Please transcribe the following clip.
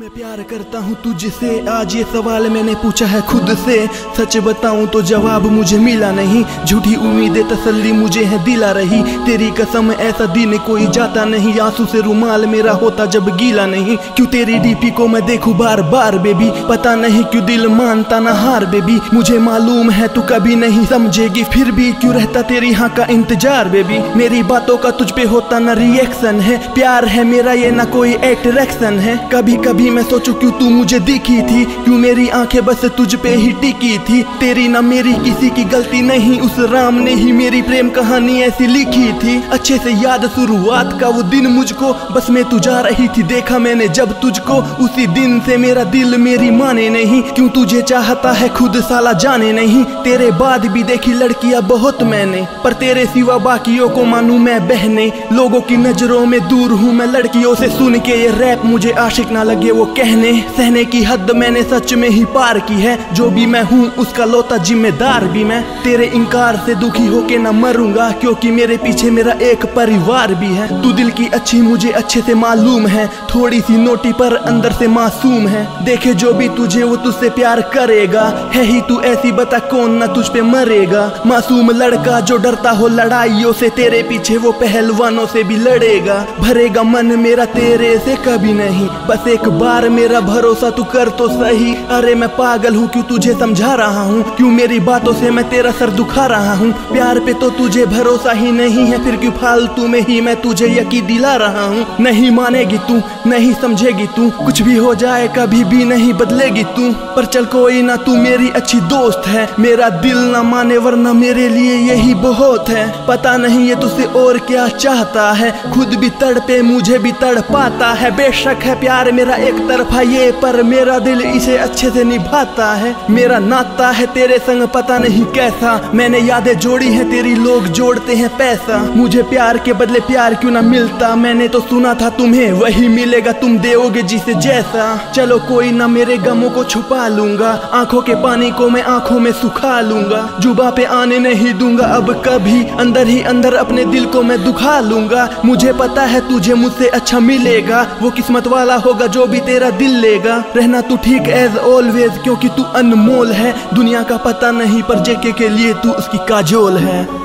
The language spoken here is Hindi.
मैं प्यार करता हूँ तुझसे, आज ये सवाल मैंने पूछा है खुद से। सच बताऊँ तो जवाब मुझे मिला नहीं, झूठी उम्मीदें तसल्ली मुझे है दिला रही। तेरी कसम ऐसा दिन कोई जाता नहीं, आंसू से रुमाल मेरा होता जब गीला नहीं। क्यों तेरी डीपी को मैं देखूं बार बार बेबी, पता नहीं क्यों दिल मानता ना हार बेबी। मुझे मालूम है तू कभी नहीं समझेगी, फिर भी क्यों रहता तेरी हाँ का इंतजार बेबी। मेरी बातों का तुझ पे होता ना रिएक्शन है, प्यार है मेरा ये ना कोई एक्टरेक्शन है। कभी कभी मैं सोचूं क्यों तू मुझे दिखी थी, क्यों मेरी आंखें बस तुझ पे ही टिकी थी। तेरी ना मेरी किसी की गलती नहीं, उस राम ने ही मेरी प्रेम कहानी ऐसी लिखी थी। अच्छे से याद शुरुआत का वो दिन मुझको, बस मैं तू जा रही थी देखा मैंने जब तुझको। उसी दिन से मेरा दिल मेरी माने नहीं, क्यों तुझे चाहता है खुद साला जाने नहीं। तेरे बाद भी देखी लड़कियां बहुत मैंने, पर तेरे सिवा बाकियों को मानूं मैं बहने। लोगों की नजरों में दूर हूँ मैं लड़कियों से, सुन के ये रैप मुझे आशिक ना लगे वो कहने। सहने की हद मैंने सच में ही पार की है, जो भी मैं हूँ उसका लौता जिम्मेदार भी मैं। तेरे इनकार से दुखी होके ना मरूंगा, क्योंकि मेरे पीछे मेरा एक परिवार भी है। तू दिल की अच्छी मुझे अच्छे से मालूम है, थोड़ी सी नोटी पर अंदर से मासूम है। देखे जो भी तुझे वो तुझसे प्यार करेगा, है ही तू ऐसी बता कौन ना तुझ पे मरेगा। मासूम लड़का जो डरता हो लड़ाइयों से, तेरे पीछे वो पहलवानों से भी लड़ेगा। भरेगा मन मेरा तेरे से कभी नहीं, बस एक बार मेरा भरोसा तू कर तो सही। अरे मैं पागल हूँ क्यों तुझे समझा रहा हूँ, क्यों मेरी बातों से मैं तेरा सर दुखा रहा हूँ। प्यार पे तो तुझे भरोसा ही नहीं है, फिर क्यों फालतू में ही मैं तुझे यकीन दिला रहा हूँ। नहीं मानेगी तू, नहीं समझेगी तू, कुछ भी हो जाए कभी भी नहीं बदलेगी तू। पर चल कोई ना, तू मेरी अच्छी दोस्त है, मेरा दिल ना माने वरना मेरे लिए यही बहुत है। पता नहीं ये तुझसे और क्या चाहता है, खुद भी तड़पे मुझे भी तड़ पाता है। बेशक है प्यार मेरा एक तरफा ये, पर मेरा दिल इसे अच्छे से निभाता है। मेरा नाता है तेरे संग पता नहीं कैसा, मैंने यादें जोड़ी है तेरी लोग जोड़ते हैं पैसा। मुझे प्यार के बदले प्यार क्यों ना मिलता, मैंने तो सुना था तुम्हें वही मिलेगा, तुम दोगे जिसे जैसा। चलो कोई ना, मेरे गमों को छुपा लूंगा, आंखों के पानी को मैं आंखों में सुखा लूंगा। जुबा पे आने नहीं दूंगा अब कभी, अंदर ही अंदर अपने दिल को मैं दुखा लूंगा। मुझे पता है तुझे मुझसे अच्छा मिलेगा, वो किस्मत वाला होगा जो भी तेरा दिल लेगा। रहना तू ठीक एज ऑलवेज, क्योंकि तू अनमोल है। दुनिया का पता नहीं पर जेके के लिए तू उसकी काजोल है।